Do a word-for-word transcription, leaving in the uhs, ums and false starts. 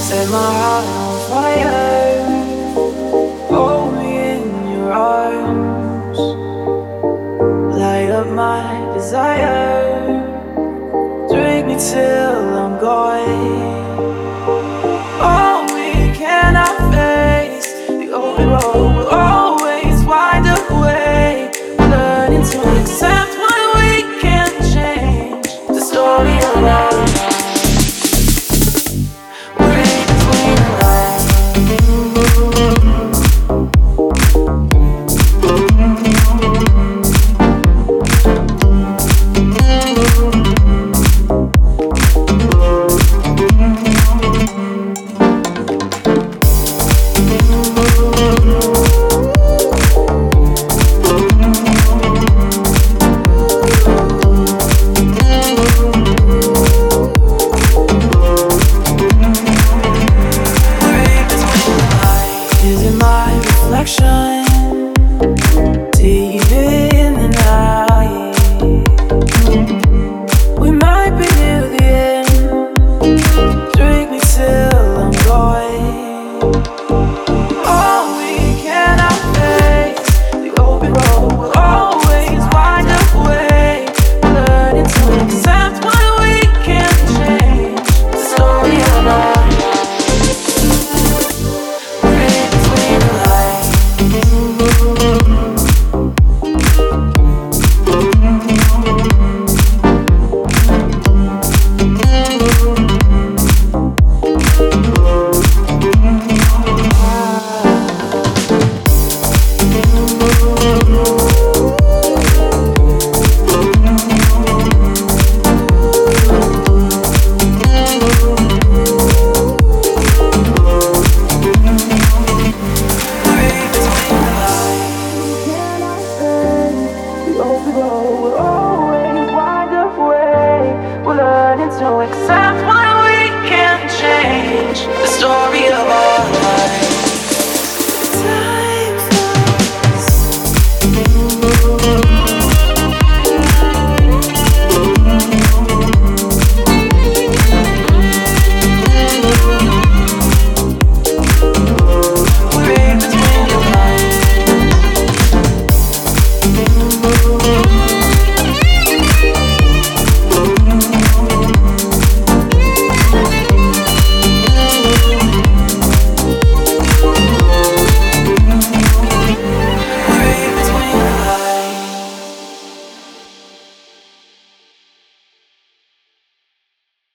Set my heart on fire. Hold me in your arms. Light up my desire. Drink me till I'm gone. Oh, we cannot face the open road. We'll always wind up away. Learning to accept what we can't change. The story of our lives. Deep in the night, we might be near the end. Drink me till I'm gone. Oh, we cannot face the open road. We'll always wind up away. Learning to accept what we can't change. The story of our we'll always wind up way. We're learning to accept what we can't change. The story of our life.